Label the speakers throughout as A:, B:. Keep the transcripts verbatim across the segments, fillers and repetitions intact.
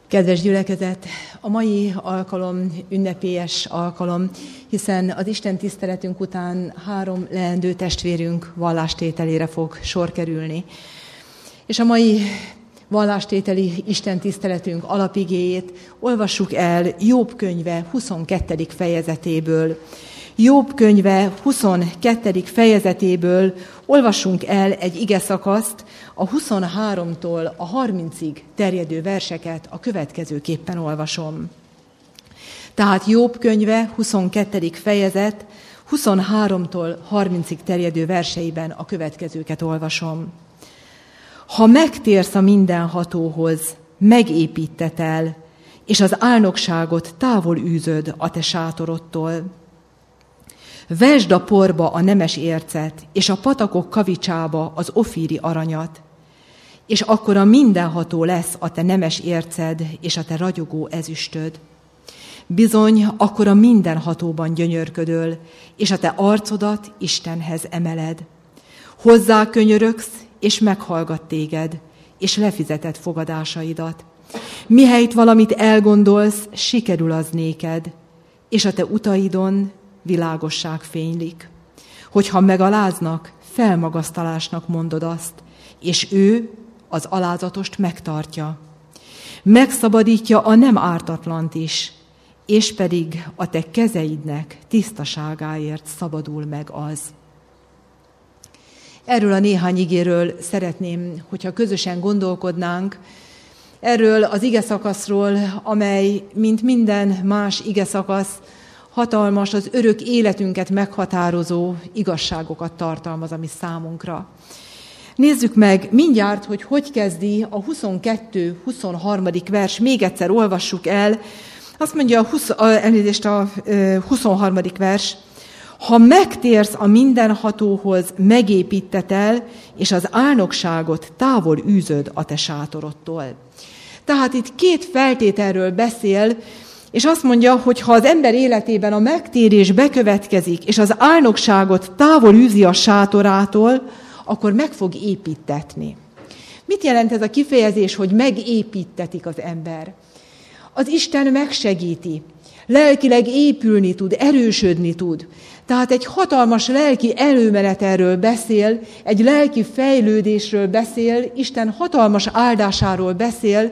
A: Kedves gyülekezet, a mai alkalom ünnepélyes alkalom, hiszen az Isten tiszteletünk után három leendő testvérünk vallástételére fog sor kerülni. És a mai vallástételi Isten tiszteletünk alapigéjét olvassuk el Jobb könyve huszonkettedik fejezetéből. Jobb könyve huszonkettedik fejezetéből olvassunk el egy igeszakaszt, a huszonháromtól a harmincig terjedő verseket a következőképpen olvasom. Tehát Jobb könyve huszonkettedik fejezet, huszonháromtól harmincig terjedő verseiben a következőket olvasom. Ha megtérsz a mindenhatóhoz, megépítetel, és az álnokságot távol űzöd a te sátorodtól. Vesd a porba a nemes ércet, és a patakok kavicsába az ofíri aranyat, és akkor a mindenható lesz a te nemes érced, és a te ragyogó ezüstöd. Bizony, akkor a mindenhatóban gyönyörködöl, és a te arcodat Istenhez emeled. Hozzá könyörögsz, és meghallgat téged, és lefizeted fogadásaidat. Mihelyt valamit elgondolsz, sikerül az néked, és a te utaidon világosság fénylik. Hogyha megaláznak, felmagasztalásnak mondod azt, és ő az alázatost megtartja. Megszabadítja a nem ártatlant is, és pedig a te kezeidnek tisztaságáért szabadul meg az. Erről a néhány igéről szeretném, hogyha közösen gondolkodnánk, erről az igeszakaszról, amely, mint minden más igeszakasz, hatalmas, az örök életünket meghatározó igazságokat tartalmaz, ami számunkra. Nézzük meg mindjárt, hogy hogy kezdi a huszonkettő huszonharmadik vers, még egyszer olvassuk el. Azt mondja a, husz, elnézést, a huszonharmadik vers, ha megtérsz a mindenhatóhoz, megépítetel, és az álnokságot távol űzöd a te sátorodtól. Tehát itt két feltételről beszél, és azt mondja, hogy ha az ember életében a megtérés bekövetkezik, és az álnokságot távol űzi a sátorától, akkor meg fog építetni. Mit jelent ez a kifejezés, hogy megépítetik az ember? Az Isten megsegíti, lelkileg épülni tud, erősödni tud. Tehát egy hatalmas lelki előmenetelről beszél, egy lelki fejlődésről beszél, Isten hatalmas áldásáról beszél,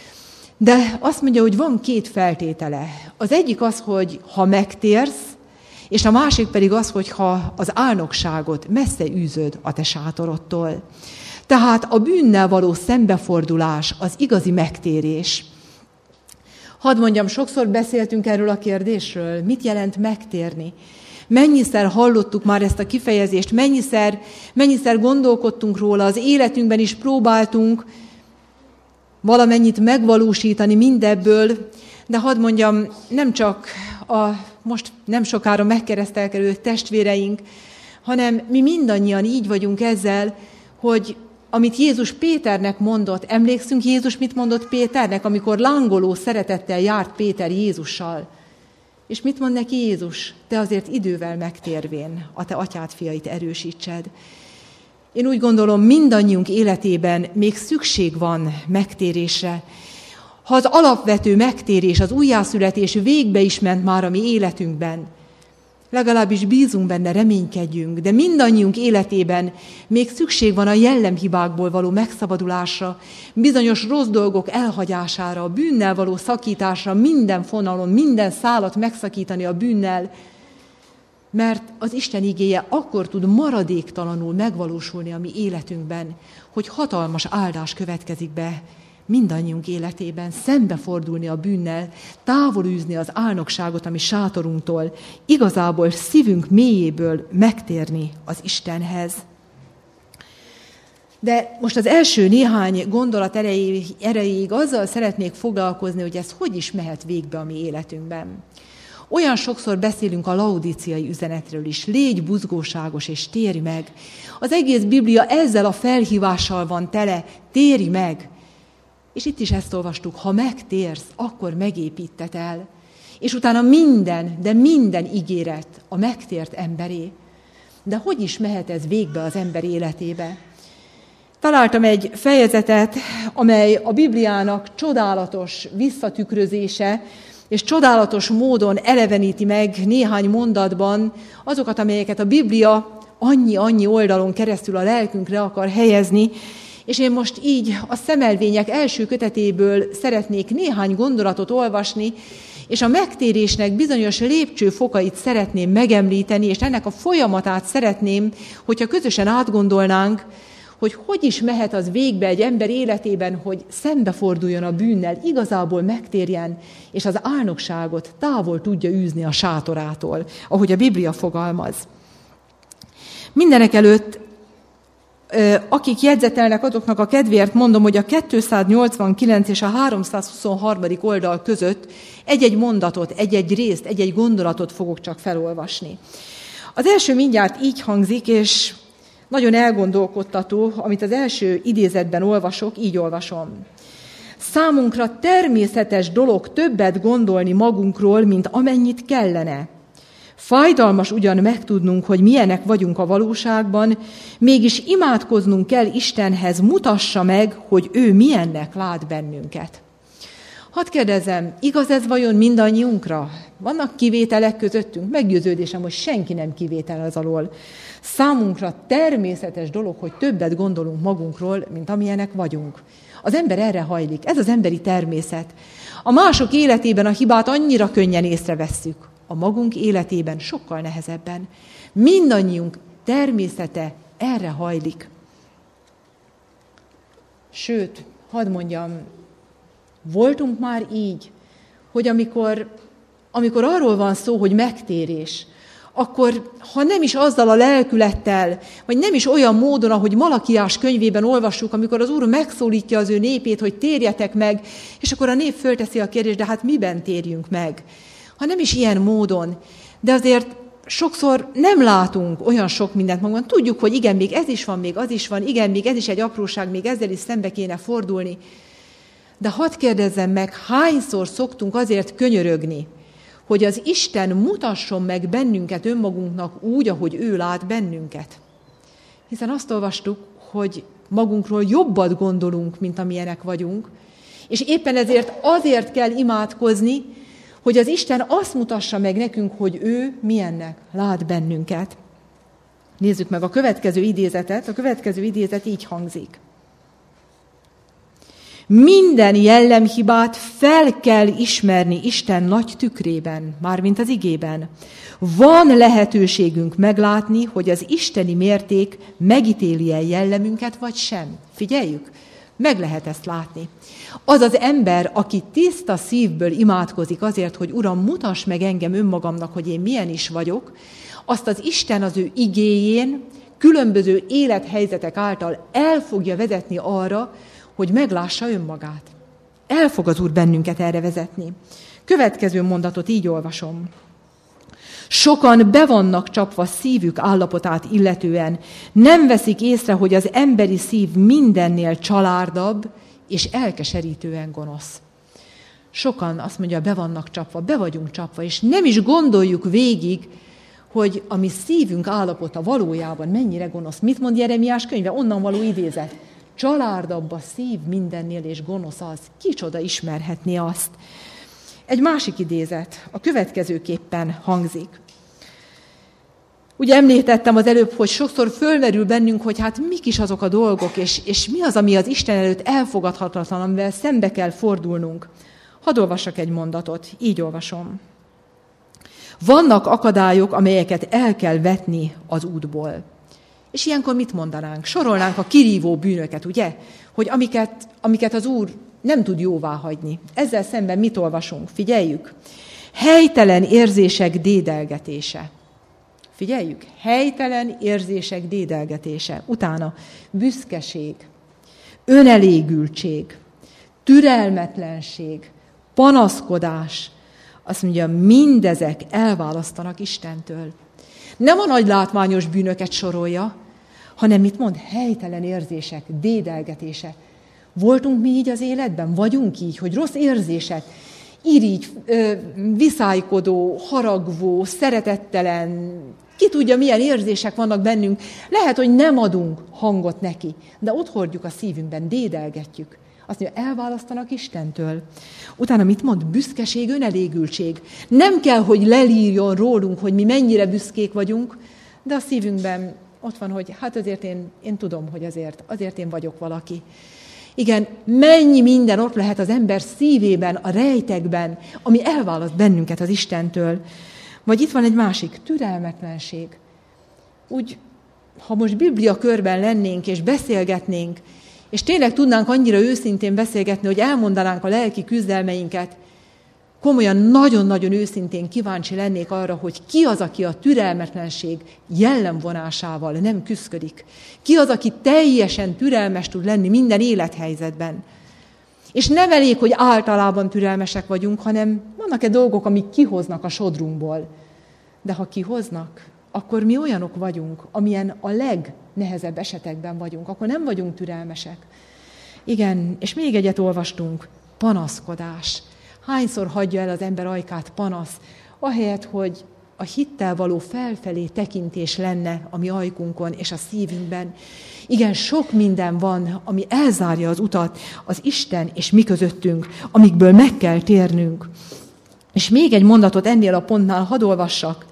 A: de azt mondja, hogy van két feltétele. Az egyik az, hogy ha megtérsz, és a másik pedig az, hogy ha az álnokságot messze űzöd a te sátorodtól. Tehát a bűnnel való szembefordulás az igazi megtérés. Hadd mondjam, sokszor beszéltünk erről a kérdésről, mit jelent megtérni. Mennyiszer hallottuk már ezt a kifejezést, mennyiszer, mennyiszer gondolkodtunk róla, az életünkben is próbáltunk valamennyit megvalósítani mindebből, de hadd mondjam, nem csak a most nem sokára megkeresztelkedő testvéreink, hanem mi mindannyian így vagyunk ezzel, hogy amit Jézus Péternek mondott, emlékszünk Jézus mit mondott Péternek, amikor lángoló szeretettel járt Péter Jézussal. És mit mond neki Jézus? Te azért idővel megtérvén a te atyád fiait erősítsed. Én úgy gondolom, mindannyiunk életében még szükség van megtérésre. Ha az alapvető megtérés, az újjászületés végbe is ment már a mi életünkben, legalábbis bízunk benne, reménykedjünk, de mindannyiunk életében még szükség van a jellemhibákból való megszabadulásra, bizonyos rossz dolgok elhagyására, a bűnnel való szakításra, minden fonalon, minden szálat megszakítani a bűnnel, mert az Isten igéje akkor tud maradéktalanul megvalósulni a mi életünkben, hogy hatalmas áldás következik be mindannyiunk életében, szembefordulni a bűnnel, távol űzni az álnokságot a mi sátorunktól, igazából szívünk mélyéből megtérni az Istenhez. De most az első néhány gondolat erejéig azzal szeretnék foglalkozni, hogy ez hogy is mehet végbe a mi életünkben. Olyan sokszor beszélünk a laudíciai üzenetről is, légy buzgóságos és térj meg. Az egész Biblia ezzel a felhívással van tele, térj meg. És itt is ezt olvastuk, ha megtérsz, akkor megépítetel. És utána minden, de minden ígéret a megtért emberé. De hogy is mehet ez végbe az ember életébe? Találtam egy fejezetet, amely a Bibliának csodálatos visszatükrözése, és csodálatos módon eleveníti meg néhány mondatban azokat, amelyeket a Biblia annyi-annyi oldalon keresztül a lelkünkre akar helyezni, és én most így a Szemelvények első kötetéből szeretnék néhány gondolatot olvasni, és a megtérésnek bizonyos lépcsőfokait szeretném megemlíteni, és ennek a folyamatát szeretném, hogyha közösen átgondolnánk, hogy hogy is mehet az végbe egy ember életében, hogy szembeforduljon a bűnnel, igazából megtérjen, és az álnokságot távol tudja űzni a sátorától, ahogy a Biblia fogalmaz. Mindenekelőtt, akik jegyzetelnek, azoknak a kedvéért mondom, hogy a kétszáznyolcvankilenc és a háromszázhuszonharmadik oldal között egy-egy mondatot, egy-egy részt, egy-egy gondolatot fogok csak felolvasni. Az első mindjárt így hangzik, és nagyon elgondolkodtató, amit az első idézetben olvasok, így olvasom. Számunkra természetes dolog többet gondolni magunkról, mint amennyit kellene. Fájdalmas ugyan megtudnunk, hogy milyenek vagyunk a valóságban, mégis imádkoznunk kell Istenhez, mutassa meg, hogy ő milyennek lát bennünket. Hadd kérdezzem, igaz ez vajon mindannyiunkra? Vannak kivételek közöttünk? Meggyőződésem, hogy senki nem kivétel az alól. Számunkra természetes dolog, hogy többet gondolunk magunkról, mint amilyenek vagyunk. Az ember erre hajlik, ez az emberi természet. A mások életében a hibát annyira könnyen észrevesszük, a magunk életében sokkal nehezebben. Mindannyiunk természete erre hajlik. Sőt, hadd mondjam, voltunk már így, hogy amikor, amikor arról van szó, hogy megtérés, akkor ha nem is azzal a lelkülettel, vagy nem is olyan módon, ahogy Malakiás könyvében olvassuk, amikor az Úr megszólítja az ő népét, hogy térjetek meg, és akkor a nép fölteszi a kérdést, de hát miben térjünk meg? Ha nem is ilyen módon, de azért sokszor nem látunk olyan sok mindent magunkban. Tudjuk, hogy igen, még ez is van, még az is van, igen, még ez is egy apróság, még ezzel is szembe kéne fordulni. De hadd kérdezzem meg, hányszor szoktunk azért könyörögni, hogy az Isten mutasson meg bennünket önmagunknak úgy, ahogy ő lát bennünket. Hiszen azt olvastuk, hogy magunkról jobbat gondolunk, mint amilyenek vagyunk, és éppen ezért azért kell imádkozni, hogy az Isten azt mutassa meg nekünk, hogy ő milyennek lát bennünket. Nézzük meg a következő idézetet. A következő idézet így hangzik. Minden jellemhibát fel kell ismerni Isten nagy tükrében, mármint az igében. Van lehetőségünk meglátni, hogy az isteni mérték megítéli-e jellemünket, vagy sem. Figyeljük, meg lehet ezt látni. Az az ember, aki tiszta szívből imádkozik azért, hogy Uram, mutass meg engem önmagamnak, hogy én milyen is vagyok, azt az Isten az ő igéjén, különböző élethelyzetek által el fogja vezetni arra, hogy meglássa önmagát. El fog az Úr bennünket erre vezetni. Következő mondatot így olvasom. Sokan be vannak csapva szívük állapotát illetően, nem veszik észre, hogy az emberi szív mindennél csalárdabb és elkeserítően gonosz. Sokan azt mondja, be vannak csapva, be vagyunk csapva, és nem is gondoljuk végig, hogy a mi szívünk állapota valójában mennyire gonosz. Mit mond Jeremiás könyve? Onnan való idézet. Csalárdabb a szív mindennél, és gonosz az. Kicsoda ismerhetné azt? Egy másik idézet a következőképpen hangzik. Ugye említettem az előbb, hogy sokszor fölmerül bennünk, hogy hát mik is azok a dolgok, és, és mi az, ami az Isten előtt elfogadhatatlan, amivel szembe kell fordulnunk. Hadd olvassak egy mondatot, így olvasom. Vannak akadályok, amelyeket el kell vetni az útból. És ilyenkor mit mondanánk? Sorolnánk a kirívó bűnöket, ugye? Hogy amiket, amiket az Úr nem tud jóvá hagyni. Ezzel szemben mit olvasunk? Figyeljük. Helytelen érzések dédelgetése. Figyeljük. Helytelen érzések dédelgetése. Utána büszkeség, önelégültség, türelmetlenség, panaszkodás. Azt mondja, mindezek elválasztanak Istentől. Nem a nagy látványos bűnöket sorolja, hanem mit mond? Helytelen érzések, dédelgetése. Voltunk mi így az életben? Vagyunk így, hogy rossz érzések, irigy, viszálykodó, haragvó, szeretettelen, ki tudja, milyen érzések vannak bennünk. Lehet, hogy nem adunk hangot neki, de ott hordjuk a szívünkben, dédelgetjük. Azt mondja, elválasztanak Istentől. Utána mit mond? Büszkeség, önelégültség. Nem kell, hogy lelírjon rólunk, hogy mi mennyire büszkék vagyunk, de a szívünkben ott van, hogy hát azért én, én tudom, hogy azért, azért én vagyok valaki. Igen, mennyi minden ott lehet az ember szívében, a rejtekben, ami elválaszt bennünket az Istentől. Vagy itt van egy másik, türelmetlenség. Úgy, ha most Biblia körben lennénk és beszélgetnénk, és tényleg tudnánk annyira őszintén beszélgetni, hogy elmondanánk a lelki küzdelmeinket, komolyan, nagyon-nagyon őszintén kíváncsi lennék arra, hogy ki az, aki a türelmetlenség jellemvonásával nem küszködik. Ki az, aki teljesen türelmes tud lenni minden élethelyzetben. És nem elég, hogy általában türelmesek vagyunk, hanem vannak-e dolgok, amik kihoznak a sodrunkból. De ha kihoznak, akkor mi olyanok vagyunk, amilyen a legnehezebb esetekben vagyunk. Akkor nem vagyunk türelmesek. Igen, és még egyet olvastunk, panaszkodás. Hányszor hagyja el az ember ajkát panasz, ahelyett, hogy a hittel való felfelé tekintés lenne a mi ajkunkon és a szívünkben. Igen, sok minden van, ami elzárja az utat az Isten és mi közöttünk, amikből meg kell térnünk. És még egy mondatot ennél a pontnál hadd olvassak.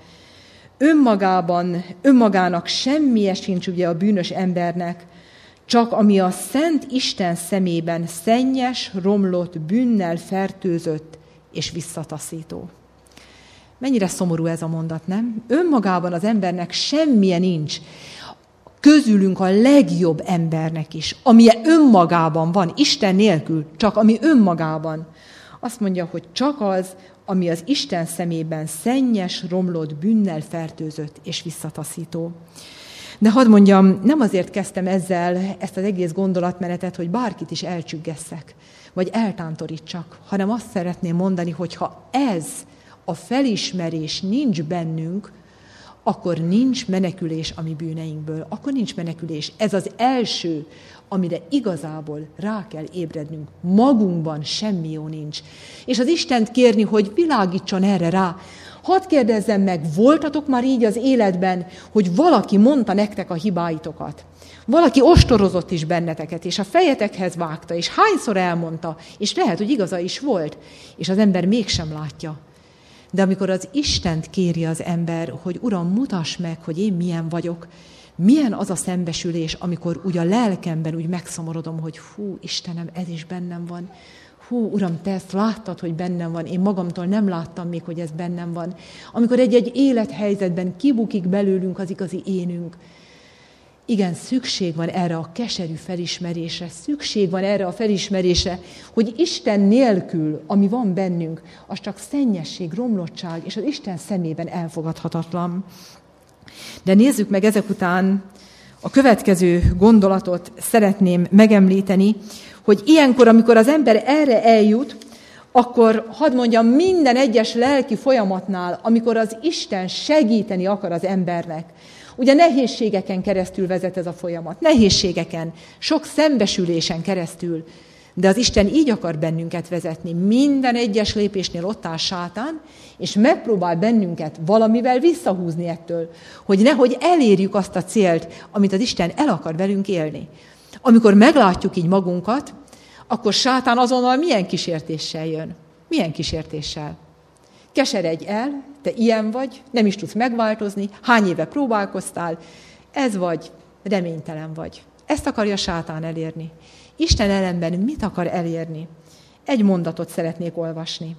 A: Önmagában, önmagának semmije sincs ugye a bűnös embernek, csak ami a Szent Isten szemében szennyes, romlott, bűnnel fertőzött és visszataszító. Mennyire szomorú ez a mondat, nem? Önmagában az embernek semmije nincs, közülünk a legjobb embernek is, amilyen önmagában van, Isten nélkül, csak ami önmagában. Azt mondja, hogy csak az, ami az Isten szemében szennyes, romlott, bűnnel fertőzött és visszataszító. De hadd mondjam, nem azért kezdtem ezzel ezt az egész gondolatmenetet, hogy bárkit is elcsüggesszek, vagy eltántorítsak, hanem azt szeretném mondani, hogy ha ez a felismerés nincs bennünk, akkor nincs menekülés a mi bűneinkből, akkor nincs menekülés. Ez az első, amire igazából rá kell ébrednünk. Magunkban semmi jó nincs. És az Istent kérni, hogy világítson erre rá. Hadd kérdezzem meg, voltatok már így az életben, hogy valaki mondta nektek a hibáitokat? Valaki ostorozott is benneteket, és a fejetekhez vágta, és hányszor elmondta, és lehet, hogy igaza is volt, és az ember mégsem látja. De amikor az Istent kéri az ember, hogy Uram, mutass meg, hogy én milyen vagyok, milyen az a szembesülés, amikor úgy a lelkemben úgy megszomorodom, hogy hú, Istenem, ez is bennem van. Hú, Uram, te ezt láttad, hogy bennem van. Én magamtól nem láttam még, hogy ez bennem van. Amikor egy-egy élethelyzetben kibukik belőlünk az igazi énünk. Igen, szükség van erre a keserű felismerésre, szükség van erre a felismerésre, hogy Isten nélkül, ami van bennünk, az csak szennyesség, romlottság, és az Isten szemében elfogadhatatlan. De nézzük meg ezek után a következő gondolatot szeretném megemlíteni, hogy ilyenkor, amikor az ember erre eljut, akkor hadd mondjam, minden egyes lelki folyamatnál, amikor az Isten segíteni akar az embernek, ugye nehézségeken keresztül vezet ez a folyamat, nehézségeken, sok szembesülésen keresztül, de az Isten így akar bennünket vezetni. Minden egyes lépésnél ott áll sátán, és megpróbál bennünket valamivel visszahúzni ettől, hogy nehogy elérjük azt a célt, amit az Isten el akar velünk élni. Amikor meglátjuk így magunkat, akkor sátán azonnal milyen kísértéssel jön? Milyen kísértéssel? Keseredj el, te ilyen vagy, nem is tudsz megváltozni, hány éve próbálkoztál, ez vagy, reménytelen vagy. Ezt akarja sátán elérni. Isten ellenben mit akar elérni? Egy mondatot szeretnék olvasni.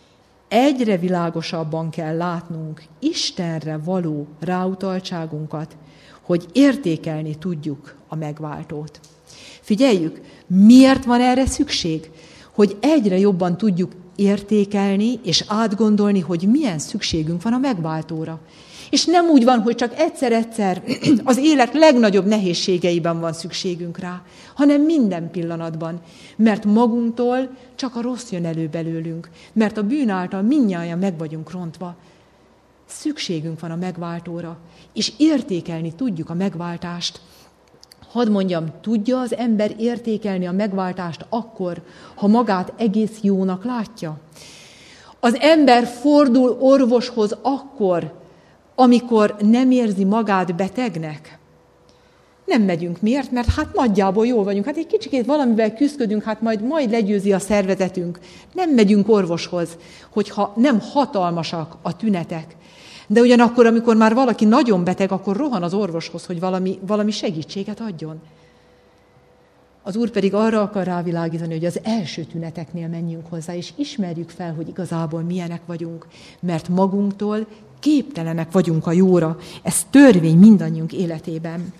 A: Egyre világosabban kell látnunk Istenre való ráutaltságunkat, hogy értékelni tudjuk a megváltót. Figyeljük, miért van erre szükség? Hogy egyre jobban tudjuk értékelni és átgondolni, hogy milyen szükségünk van a megváltóra. És nem úgy van, hogy csak egyszer-egyszer az élet legnagyobb nehézségeiben van szükségünk rá, hanem minden pillanatban, mert magunktól csak a rossz jön elő belőlünk, mert a bűn által mindnyájan meg vagyunk rontva. Szükségünk van a megváltóra, és értékelni tudjuk a megváltást. Hadd mondjam, tudja az ember értékelni a megváltást akkor, ha magát egész jónak látja? Az ember fordul orvoshoz akkor, amikor nem érzi magát betegnek? Nem megyünk. Miért? Mert hát nagyjából jól vagyunk. Hát egy kicsikét valamivel küzdködünk, hát majd, majd legyőzi a szervezetünk. Nem megyünk orvoshoz, hogyha nem hatalmasak a tünetek. De ugyanakkor, amikor már valaki nagyon beteg, akkor rohan az orvoshoz, hogy valami, valami segítséget adjon. Az Úr pedig arra akar rávilágítani, hogy az első tüneteknél menjünk hozzá, és ismerjük fel, hogy igazából milyenek vagyunk, mert magunktól képtelenek vagyunk a jóra. Ez törvény mindannyiunk életében.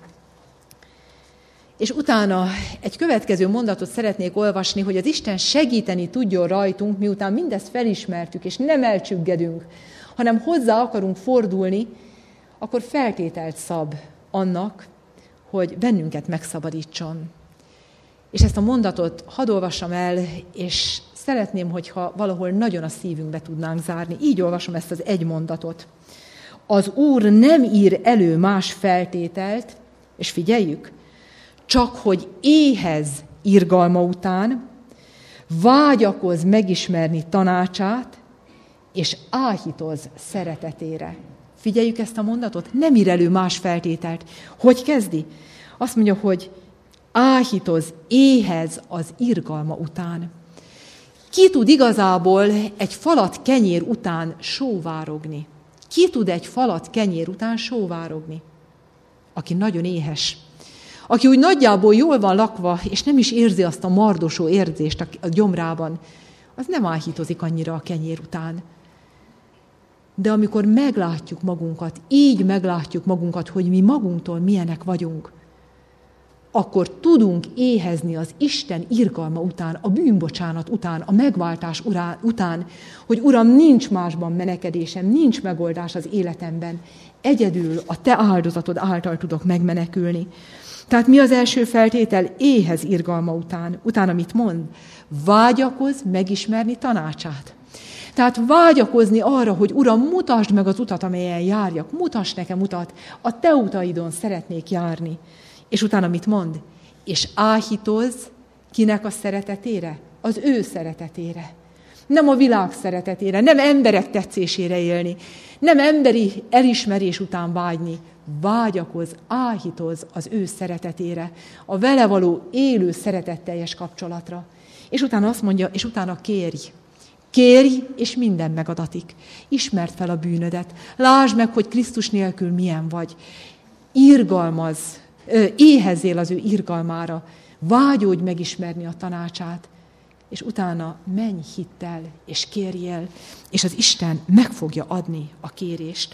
A: És utána egy következő mondatot szeretnék olvasni, hogy az Isten segíteni tudjon rajtunk, miután mindezt felismertük, és nem elcsüggedünk, hanem hozzá akarunk fordulni, akkor feltételt szab annak, hogy bennünket megszabadítson. És ezt a mondatot hadd olvassam el, és szeretném, hogyha valahol nagyon a szívünkbe tudnánk zárni. Így olvasom ezt az egy mondatot. Az Úr nem ír elő más feltételt, és figyeljük, csak hogy éhez irgalma után, vágyakozz megismerni tanácsát, és áhítoz szeretetére. Figyeljük ezt a mondatot, nem ír elő más feltételt. Hogy kezdi? Azt mondja, hogy áhítoz, éhez az irgalma után. Ki tud igazából egy falat kenyér után sóvárogni? Ki tud egy falat kenyér után sóvárogni? Aki nagyon éhes. Aki úgy nagyjából jól van lakva, és nem is érzi azt a mardosó érzést a gyomrában, az nem áhítozik annyira a kenyér után. De amikor meglátjuk magunkat, így meglátjuk magunkat, hogy mi magunktól milyenek vagyunk, akkor tudunk éhezni az Isten irgalma után, a bűnbocsánat után, a megváltás után, hogy Uram, nincs másban menekedésem, nincs megoldás az életemben. Egyedül a Te áldozatod által tudok megmenekülni. Tehát mi az első feltétel? Éhez irgalma után. Utána mit mond? Vágyakozz megismerni tanácsát. Tehát vágyakozni arra, hogy Uram, mutasd meg az utat, amelyen járjak. Mutass nekem utat. A Te utaidon szeretnék járni. És utána mit mond? És áhítozz kinek a szeretetére? Az ő szeretetére. Nem a világ szeretetére, nem emberek tetszésére élni, nem emberi elismerés után vágyni. Vágyakozz, áhítozz az ő szeretetére, a vele való élő szeretetteljes kapcsolatra. És utána azt mondja, és utána kérj. Kérj, és minden megadatik. Ismerd fel a bűnödet. Lásd meg, hogy Krisztus nélkül milyen vagy. Irgalmazz, éhezzél az ő irgalmára. Vágyódj megismerni a tanácsát. És utána menj hittel, és kérjél, és az Isten meg fogja adni a kérést.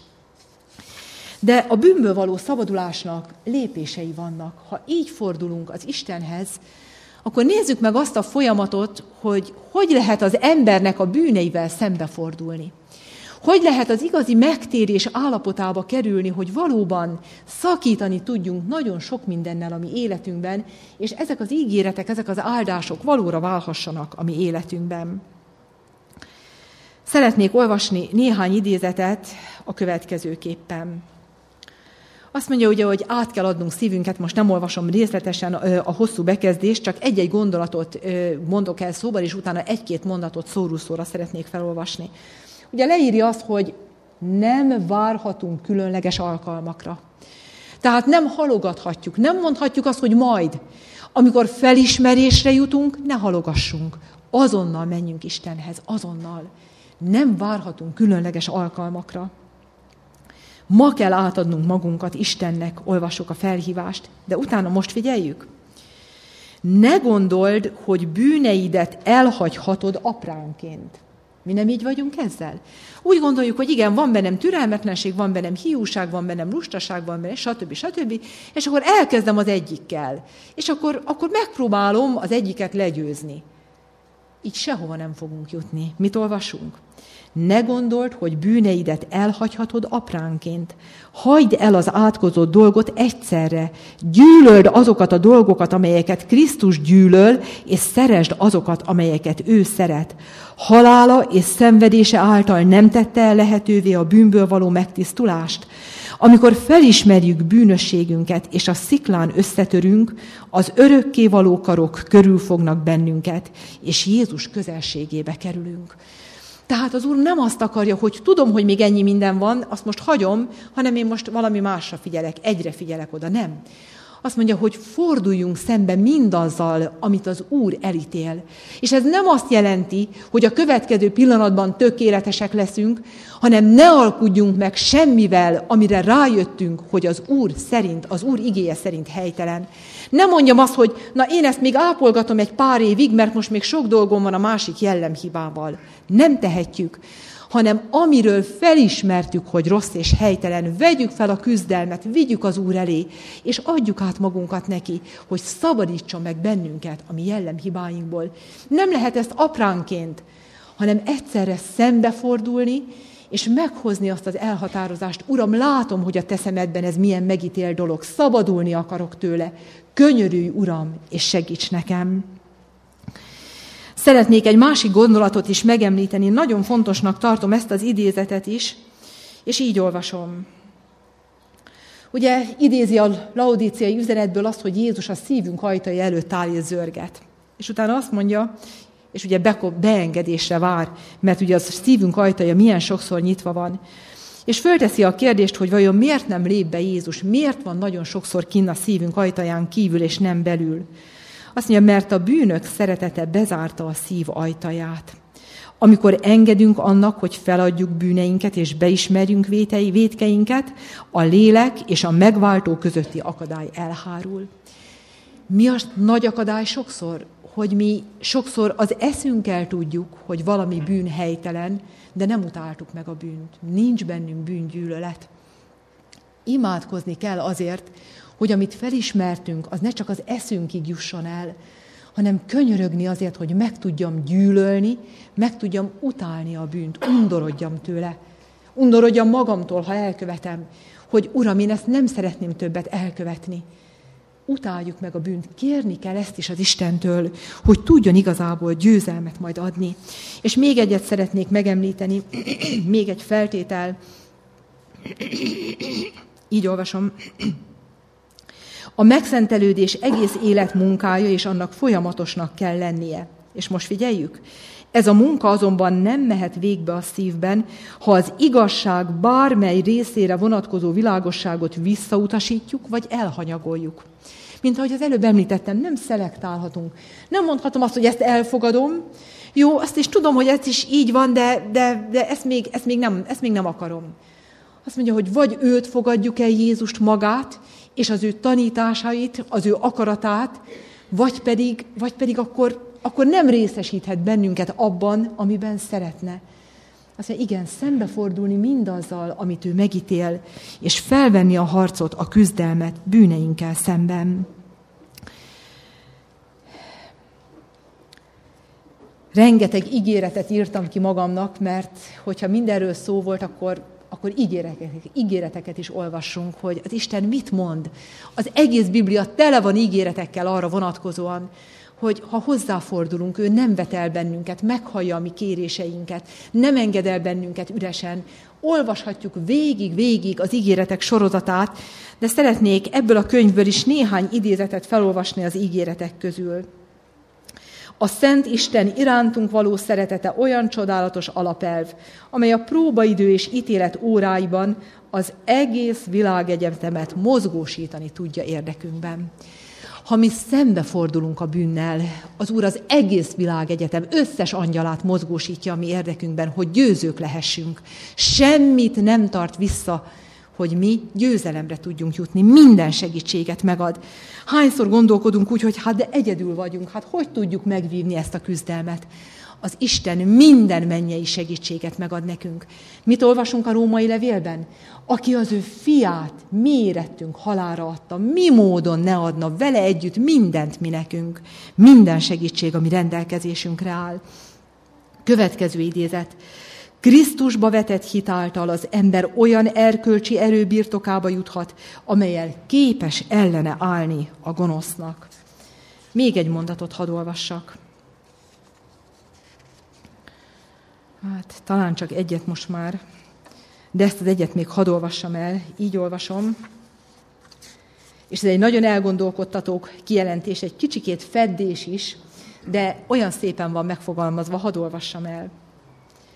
A: De a bűnből való szabadulásnak lépései vannak. Ha így fordulunk az Istenhez, akkor nézzük meg azt a folyamatot, hogy hogy lehet az embernek a bűneivel szembefordulni. Hogy lehet az igazi megtérés állapotába kerülni, hogy valóban szakítani tudjunk nagyon sok mindennel a mi életünkben, és ezek az ígéretek, ezek az áldások valóra válhassanak a mi életünkben. Szeretnék olvasni néhány idézetet a következőképpen. Azt mondja ugye, hogy át kell adnunk szívünket, most nem olvasom részletesen a hosszú bekezdést, csak egy-egy gondolatot mondok el szóban, és utána egy-két mondatot szóról szóra szeretnék felolvasni. Ugye leírja azt, hogy nem várhatunk különleges alkalmakra. Tehát nem halogathatjuk, nem mondhatjuk azt, hogy majd. Amikor felismerésre jutunk, ne halogassunk. Azonnal menjünk Istenhez, azonnal. Nem várhatunk különleges alkalmakra. Ma kell átadnunk magunkat Istennek, olvassuk a felhívást, de utána most figyeljük. Ne gondold, hogy bűneidet elhagyhatod apránként. Mi nem így vagyunk ezzel? Úgy gondoljuk, hogy igen, van bennem türelmetlenség, van bennem hiúság, van bennem lustaság, van bennem stb. stb. És akkor elkezdem az egyikkel. És akkor, akkor megpróbálom az egyiket legyőzni. Így sehova nem fogunk jutni. Mit olvasunk? Ne gondold, hogy bűneidet elhagyhatod apránként. Hagyd el az átkozott dolgot egyszerre. Gyűlöld azokat a dolgokat, amelyeket Krisztus gyűlöl, és szeresd azokat, amelyeket ő szeret. Halála és szenvedése által nem tette el lehetővé a bűnből való megtisztulást. Amikor felismerjük bűnösségünket, és a sziklán összetörünk, az örökkévaló karok körül fognak bennünket, és Jézus közelségébe kerülünk. Tehát az Úr nem azt akarja, hogy tudom, hogy még ennyi minden van, azt most hagyom, hanem én most valami másra figyelek, egyre figyelek oda. Nem. Azt mondja, hogy forduljunk szembe mindazzal, amit az Úr elítél. És ez nem azt jelenti, hogy a következő pillanatban tökéletesek leszünk, hanem ne alkudjunk meg semmivel, amire rájöttünk, hogy az Úr szerint, az Úr igéje szerint helytelen. Nem mondjam azt, hogy na én ezt még ápolgatom egy pár évig, mert most még sok dolgom van a másik jellemhibával. Nem tehetjük, hanem amiről felismertük, hogy rossz és helytelen, vegyük fel a küzdelmet, vigyük az Úr elé, és adjuk át magunkat neki, hogy szabadítson meg bennünket a mi jellemhibáinkból. Nem lehet ezt apránként, hanem egyszerre szembefordulni, és meghozni azt az elhatározást. Uram, látom, hogy a te szemedben ez milyen megítélt dolog, szabadulni akarok tőle. Könyörülj, Uram, és segíts nekem. Szeretnék egy másik gondolatot is megemlíteni, nagyon fontosnak tartom ezt az idézetet is, és így olvasom. Ugye idézi a laodíciai üzenetből azt, hogy Jézus a szívünk ajtai előtt áll és zörget. És utána azt mondja, és ugye beengedésre vár, mert ugye a szívünk ajtaja milyen sokszor nyitva van. És fölteszi a kérdést, hogy vajon miért nem lép be Jézus, miért van nagyon sokszor kinn a szívünk ajtaján kívül és nem belül. Azt mondja, mert a bűnök szeretete bezárta a szív ajtaját. Amikor engedünk annak, hogy feladjuk bűneinket és beismerjünk vétei, vétkeinket, a lélek és a megváltó közötti akadály elhárul. Mi a nagy akadály sokszor? Hogy mi sokszor az eszünkkel tudjuk, hogy valami bűn helytelen, de nem utáltuk meg a bűnt. Nincs bennünk bűngyűlölet. Imádkozni kell azért, hogy amit felismertünk, az ne csak az eszünkig jusson el, hanem könyörögni azért, hogy meg tudjam gyűlölni, meg tudjam utálni a bűnt, undorodjam tőle. Undorodjam magamtól, ha elkövetem, hogy Uram, én ezt nem szeretném többet elkövetni. Utáljuk meg a bűnt, kérni kell ezt is az Istentől, hogy tudjon igazából győzelmet majd adni. És még egyet szeretnék megemlíteni, még egy feltétel, így olvasom, a megszentelődés egész élet munkája, és annak folyamatosnak kell lennie. És most figyeljük, ez a munka azonban nem mehet végbe a szívben, ha az igazság bármely részére vonatkozó világosságot visszautasítjuk, vagy elhanyagoljuk. Mint ahogy az előbb említettem, nem szelektálhatunk. Nem mondhatom azt, hogy ezt elfogadom. Jó, azt is tudom, hogy ez is így van, de, de, de ezt, még, ezt, még nem, ezt még nem akarom. Azt mondja, hogy vagy őt fogadjuk el, Jézust magát, és az ő tanításait, az ő akaratát, vagy pedig, vagy pedig akkor, akkor nem részesíthet bennünket abban, amiben szeretne. Azt mondja, igen, szembefordulni mindazzal, amit ő megítél, és felvenni a harcot, a küzdelmet bűneinkkel szemben. Rengeteg ígéretet írtam ki magamnak, mert hogyha mindenről szó volt, akkor, akkor ígéreteket, ígéreteket is olvassunk, hogy az Isten mit mond. Az egész Biblia tele van ígéretekkel arra vonatkozóan, hogy ha hozzáfordulunk, ő nem vet el bennünket, meghallja a mi kéréseinket, nem enged el bennünket üresen. Olvashatjuk végig-végig az ígéretek sorozatát, de szeretnék ebből a könyvből is néhány idézetet felolvasni az ígéretek közül. A Szent Isten irántunk való szeretete olyan csodálatos alapelv, amely a próbaidő és ítélet óráiban az egész világegyetemet mozgósítani tudja érdekünkben. Ha mi szembefordulunk a bűnnel, az Úr az egész világegyetem összes angyalát mozgósítja a mi érdekünkben, hogy győzők lehessünk. Semmit nem tart vissza, hogy mi győzelemre tudjunk jutni. Minden segítséget megad. Hányszor gondolkodunk úgy, hogy hát de egyedül vagyunk, hát hogy tudjuk megvívni ezt a küzdelmet? Az Isten minden mennyei segítséget megad nekünk. Mit olvasunk a római levélben? Aki az ő fiát mi érettünk halálra adta, mi módon ne adna vele együtt mindent mi nekünk. Minden segítség, ami rendelkezésünkre áll. Következő idézet. Krisztusba vetett hit által az ember olyan erkölcsi erő birtokába juthat, amellyel képes ellene állni a gonosznak. Még egy mondatot hadd olvassak. Hát talán csak egyet most már, de ezt az egyet még hadd olvassam el, így olvasom. És ez egy nagyon elgondolkodtató kijelentés, egy kicsikét feddés is, de olyan szépen van megfogalmazva, hadd olvassam el.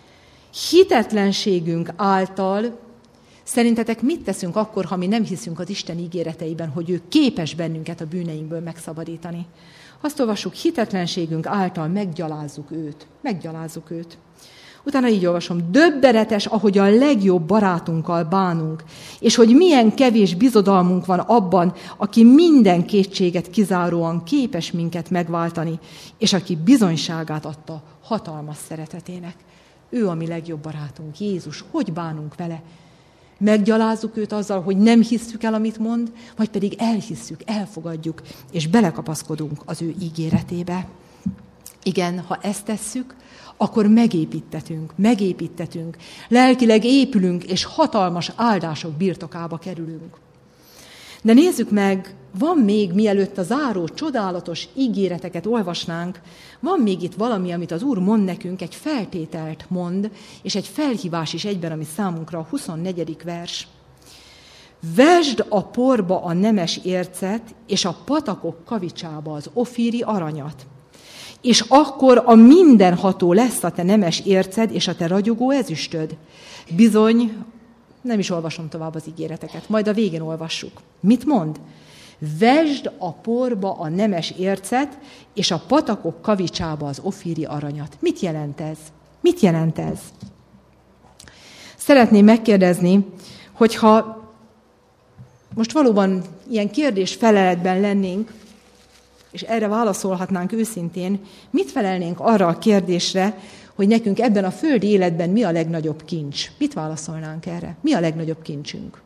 A: hitetlenségünk által, szerintetek mit teszünk akkor, ha mi nem hiszünk az Isten ígéreteiben, hogy ő képes bennünket a bűneinkből megszabadítani? Azt olvassuk, hitetlenségünk által meggyalázzuk őt. Meggyalázzuk őt. Utána így olvasom, döbbenetes, ahogy a legjobb barátunkkal bánunk, és hogy milyen kevés bizodalmunk van abban, aki minden kétséget kizáróan képes minket megváltani, és aki bizonyságát adta hatalmas szeretetének. Ő a mi legjobb barátunk, Jézus. Hogy bánunk vele? Meggyalázzuk őt azzal, hogy nem hisszük el, amit mond, vagy pedig elhisszük, elfogadjuk, és belekapaszkodunk az ő ígéretébe. Igen, ha ezt tesszük, akkor megépítetünk, megépítetünk, lelkileg épülünk, és hatalmas áldások birtokába kerülünk. De nézzük meg, van még, mielőtt a záró, csodálatos ígéreteket olvasnánk, van még itt valami, amit az Úr mond nekünk, egy feltételt mond, és egy felhívás is egyben, ami számunkra a huszonnegyedik vers. Vesd a porba a nemes ércet, és a patakok kavicsába az ofíri aranyat. És akkor a mindenható lesz a te nemes érced, és a te ragyogó ezüstöd. Bizony, nem is olvasom tovább az ígéreteket, majd a végén olvassuk. Mit mond? Vesd a porba a nemes ércet, és a patakok kavicsába az ofíri aranyat. Mit jelent ez? Mit jelent ez? Szeretném megkérdezni, hogyha most valóban ilyen kérdés-feleletben lennénk, és erre válaszolhatnánk őszintén, mit felelnénk arra a kérdésre, hogy nekünk ebben a földi életben mi a legnagyobb kincs? Mit válaszolnánk erre? Mi a legnagyobb kincsünk?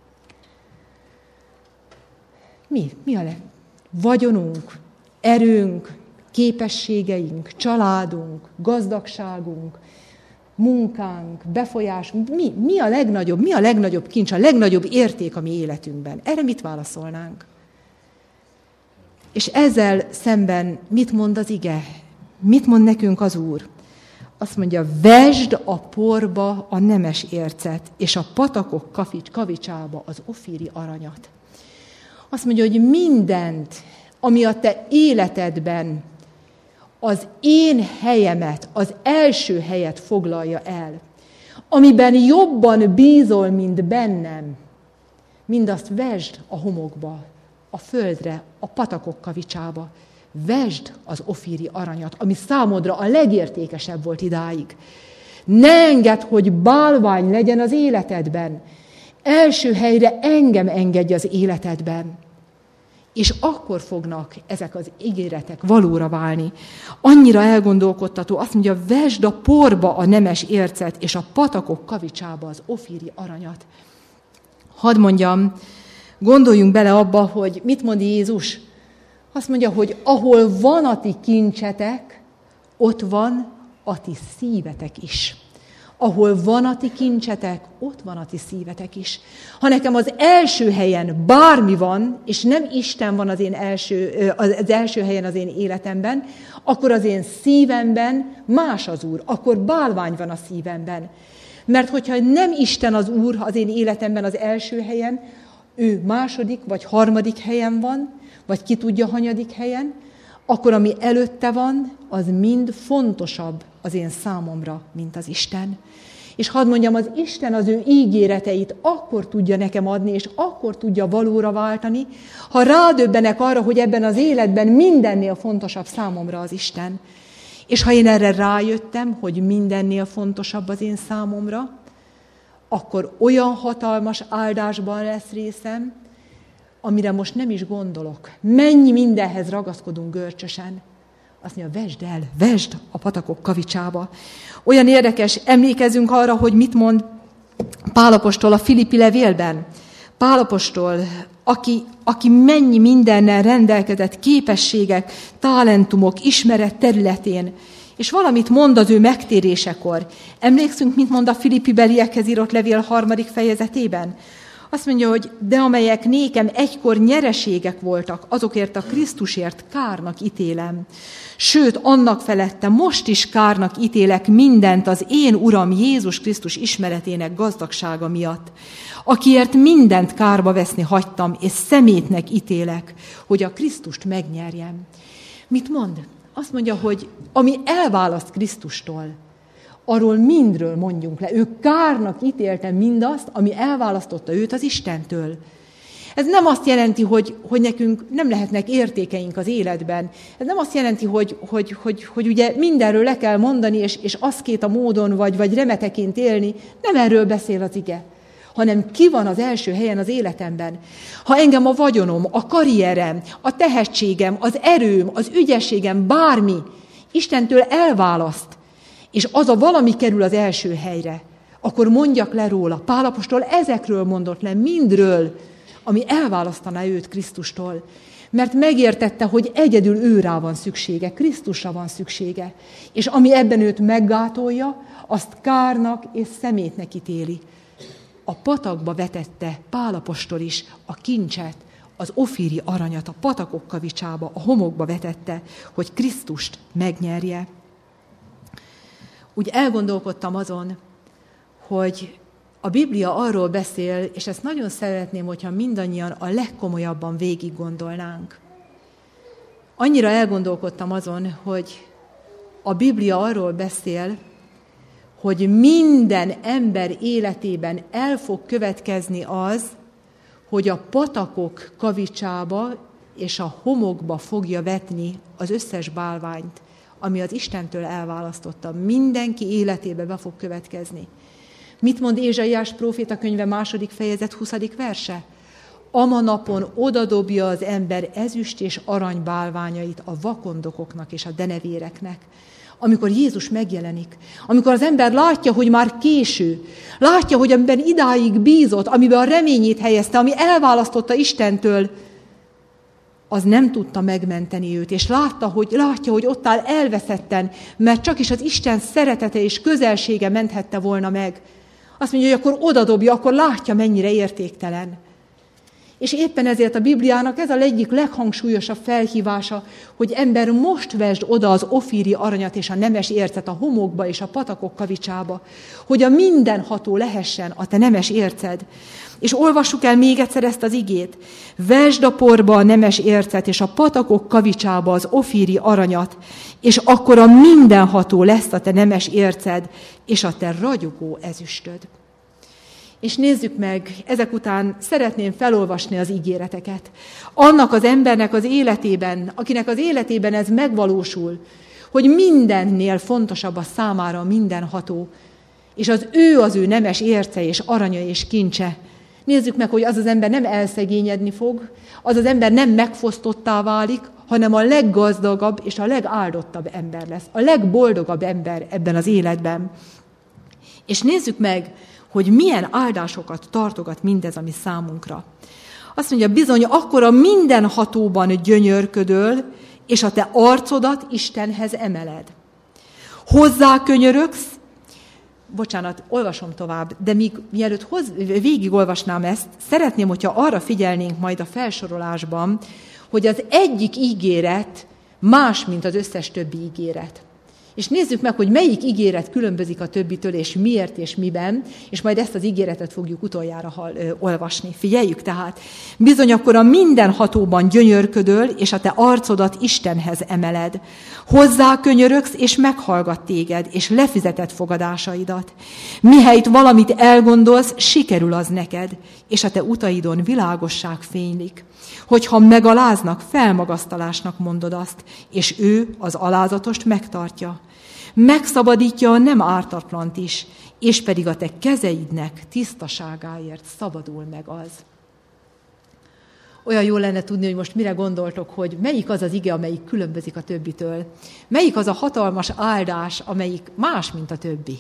A: Mi? Mi a leg? Vagyonunk, erőnk, képességeink, családunk, gazdagságunk, munkánk, befolyásunk. Mi, mi a legnagyobb, mi a legnagyobb kincs, a legnagyobb érték a mi életünkben? Erre mit válaszolnánk? És ezzel szemben mit mond az ige? Mit mond nekünk az Úr? Azt mondja, vesd a porba a nemes ércet, és a patakok kavics, kavicsába az ofíri aranyat. Azt mondja, hogy mindent, ami a te életedben az én helyemet, az első helyet foglalja el, amiben jobban bízol, mint bennem, mindazt vesd a homokba, a földre, a patakok kavicsába. Vesd az ofíri aranyat, ami számodra a legértékesebb volt idáig. Ne engedd, hogy bálvány legyen az életedben. Első helyre engem engedj az életedben. És akkor fognak ezek az ígéretek valóra válni. Annyira elgondolkodtató, azt mondja, vesd a porba a nemes ércet, és a patakok kavicsába az ofíri aranyat. Hadd mondjam, gondoljunk bele abba, hogy mit mond Jézus? Azt mondja, hogy ahol van a ti kincsetek, ott van a ti szívetek is. Ahol van a ti kincsetek, ott van a ti szívetek is. Ha nekem az első helyen bármi van, és nem Isten van az, én első, az első helyen az én életemben, akkor az én szívemben más az Úr, akkor bálvány van a szívemben. Mert hogyha nem Isten az Úr az én életemben az első helyen, ő második vagy harmadik helyen van, vagy ki tudja hanyadik helyen, akkor ami előtte van, az mind fontosabb az én számomra, mint az Isten. És hadd mondjam, az Isten az ő ígéreteit akkor tudja nekem adni, és akkor tudja valóra váltani, ha rádöbbenek arra, hogy ebben az életben mindennél fontosabb számomra az Isten. És ha én erre rájöttem, hogy mindennél fontosabb az én számomra, akkor olyan hatalmas áldásban lesz részem, amire most nem is gondolok. Mennyi mindenhez ragaszkodunk görcsösen. Azt mondja, vesd el, vesd a patakok kavicsába. Olyan érdekes, emlékezzünk arra, hogy mit mond Pál apostol a Filippi levélben. Pál apostol, aki, aki mennyi mindennel rendelkezett, képességek, talentumok, ismeret területén, és valamit mond az ő megtérésekor. Emlékszünk, mit mond a Filippi beliekhez írott levél harmadik fejezetében? Azt mondja, hogy de amelyek nékem egykor nyereségek voltak, azokért a Krisztusért kárnak ítélem. Sőt, annak felette most is kárnak ítélek mindent az én Uram Jézus Krisztus ismeretének gazdagsága miatt, akiért mindent kárba veszni hagytam, és szemétnek ítélek, hogy a Krisztust megnyerjem. Mit mond? Azt mondja, hogy ami elválaszt Krisztustól, arról mindről mondjunk le. Ő kárnak ítélte mindazt, ami elválasztotta őt az Istentől. Ez nem azt jelenti, hogy, hogy nekünk nem lehetnek értékeink az életben. Ez nem azt jelenti, hogy, hogy, hogy, hogy ugye mindenről le kell mondani, és, és aszkéta módon vagy, vagy remeteként élni. Nem erről beszél az ige, hanem ki van az első helyen az életemben. Ha engem a vagyonom, a karrierem, a tehetségem, az erőm, az ügyességem, bármi Istentől elválaszt, és az a valami kerül az első helyre, akkor mondjak le róla. Pál apostol ezekről mondott le, mindről, ami elválasztaná őt Krisztustól. Mert megértette, hogy egyedül őrá van szüksége, Krisztusra van szüksége. És ami ebben őt meggátolja, azt kárnak és szemétnek ítéli. A patakba vetette Pál apostol is a kincset, az ofíri aranyat, a patakok kavicsába, a homokba vetette, hogy Krisztust megnyerje. Úgy elgondolkodtam azon, hogy a Biblia arról beszél, és ezt nagyon szeretném, hogyha mindannyian a legkomolyabban végig gondolnánk. Annyira elgondolkodtam azon, hogy a Biblia arról beszél, hogy minden ember életében el fog következni az, hogy a patakok kavicsába és a homokba fogja vetni az összes bálványt, ami az Istentől elválasztotta. Mindenki életébe be fog következni. Mit mond Ézsaiás próféta könyve második fejezet huszadik verse? Ama napon odadobja az ember ezüst és arany bálványait a vakondokoknak és a denevéreknek. Amikor Jézus megjelenik, amikor az ember látja, hogy már késő, látja, hogy amiben idáig bízott, amiben a reményét helyezte, ami elválasztotta Istentől, az nem tudta megmenteni őt, és látta, hogy, látja, hogy ott áll elveszetten, mert csak is az Isten szeretete és közelsége menthette volna meg. Azt mondja, hogy akkor odadobja, akkor látja, mennyire értéktelen. És éppen ezért a Bibliának ez a egyik leghangsúlyosabb felhívása, hogy ember, most vesd oda az ofíri aranyat és a nemes ércet a homokba és a patakok kavicsába, hogy a mindenható lehessen a te nemes érced. És olvassuk el még egyszer ezt az igét. Vesd a porba a nemes ércet és a patakok kavicsába az ofíri aranyat, és akkor a mindenható lesz a te nemes érced és a te ragyogó ezüstöd. És nézzük meg, ezek után szeretném felolvasni az ígéreteket. Annak az embernek az életében, akinek az életében ez megvalósul, hogy mindennél fontosabb a számára a mindenható, és az ő az ő nemes érce és aranya és kincse. Nézzük meg, hogy az az ember nem elszegényedni fog, az az ember nem megfosztottá válik, hanem a leggazdagabb és a legáldottabb ember lesz, a legboldogabb ember ebben az életben. És nézzük meg, hogy milyen áldásokat tartogat mindez, ami számunkra. Azt mondja, bizony, akkor a mindenhatóban gyönyörködöl, és a te arcodat Istenhez emeled. Hozzá könyörögsz, bocsánat, olvasom tovább, de míg, mielőtt hoz, végigolvasnám ezt, szeretném, hogyha arra figyelnénk majd a felsorolásban, hogy az egyik ígéret más, mint az összes többi ígéret. És nézzük meg, hogy melyik ígéret különbözik a többitől, és miért, és miben, és majd ezt az ígéretet fogjuk utoljára hall, ö, olvasni. Figyeljük tehát. Bizony akkor a mindenhatóban gyönyörködöl, és a te arcodat Istenhez emeled. Hozzá könyörögsz, és meghallgat téged, és lefizeted fogadásaidat. Mihelyt valamit elgondolsz, sikerül az neked, és a te utaidon világosság fénylik. Hogyha megaláznak, felmagasztalásnak mondod azt, és ő az alázatost megtartja. Megszabadítja a nem ártatlant is, és pedig a te kezeidnek tisztaságáért szabadul meg az. Olyan jó lenne tudni, hogy most mire gondoltok, hogy melyik az az ige, amelyik különbözik a többitől. Melyik az a hatalmas áldás, amelyik más, mint a többi.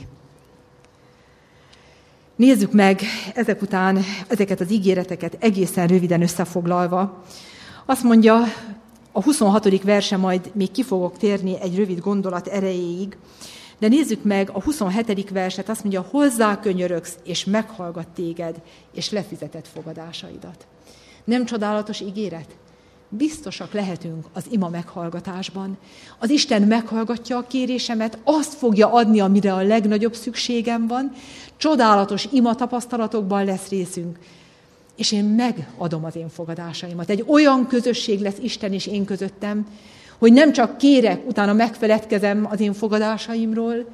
A: Nézzük meg ezek után ezeket az ígéreteket egészen röviden összefoglalva. Azt mondja, a huszonhatodik verse, majd még ki fogok térni egy rövid gondolat erejéig, de nézzük meg a huszonhetedik verset, azt mondja, hozzá könyörögsz, és meghallgat téged, és lefizeted fogadásaidat. Nem csodálatos ígéret? Biztosak lehetünk az ima meghallgatásban. Az Isten meghallgatja a kérésemet, azt fogja adni, amire a legnagyobb szükségem van, csodálatos ima tapasztalatokban lesz részünk, és én megadom az én fogadásaimat. Egy olyan közösség lesz Isten és én közöttem, hogy nem csak kérek, utána megfeledkezem az én fogadásaimról,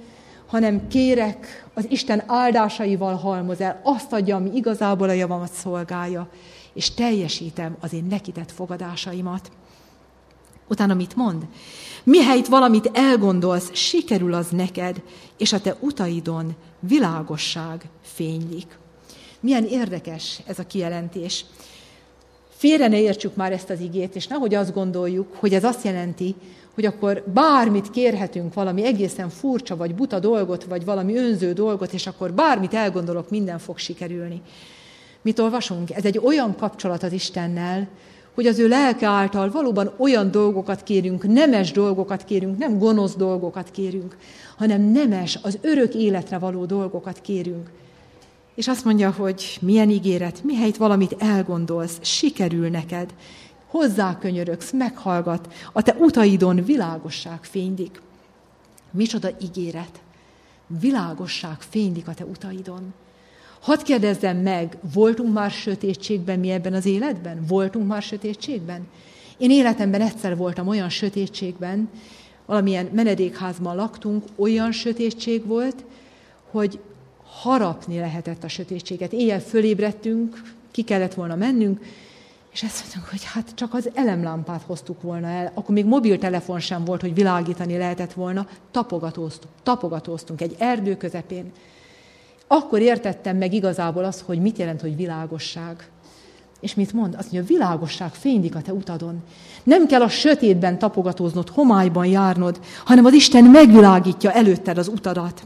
A: hanem kérek, az Isten áldásaival halmoz el, azt adja, ami igazából a javamat szolgálja, és teljesítem az én neki tett fogadásaimat. Utána mit mond? Mihelyt valamit elgondolsz, sikerül az neked, és a te utaidon világosság fénylik. Milyen érdekes ez a kijelentés. Félre ne értsük már ezt az igét, és nehogy azt gondoljuk, hogy ez azt jelenti, hogy akkor bármit kérhetünk, valami egészen furcsa, vagy buta dolgot, vagy valami önző dolgot, és akkor bármit elgondolok, minden fog sikerülni. Mit olvasunk? Ez egy olyan kapcsolat az Istennel, hogy az ő lelke által valóban olyan dolgokat kérünk, nemes dolgokat kérünk, nem gonosz dolgokat kérünk, hanem nemes, az örök életre való dolgokat kérünk. És azt mondja, hogy milyen ígéret, mihelyt valamit elgondolsz, sikerül neked, hozzá könyörögsz, meghallgat, a te utaidon világosság fénylik. Micsoda ígéret, világosság fénylik a te utaidon. Hadd kérdezzem meg, voltunk már sötétségben mi ebben az életben? Voltunk már sötétségben? Én életemben egyszer voltam olyan sötétségben, valamilyen menedékházban laktunk, olyan sötétség volt, hogy harapni lehetett a sötétséget. Éjjel fölébredtünk, ki kellett volna mennünk, és ezt mondtuk, hogy hát csak az elemlámpát hoztuk volna el. Akkor még mobiltelefon sem volt, hogy világítani lehetett volna. Tapogatóztunk, tapogatóztunk egy erdő közepén. Akkor értettem meg igazából azt, hogy mit jelent, hogy világosság. És mit mond? Azt mondja, világosság fénylik a te utadon. Nem kell a sötétben tapogatóznod, homályban járnod, hanem az Isten megvilágítja előtted az utadat.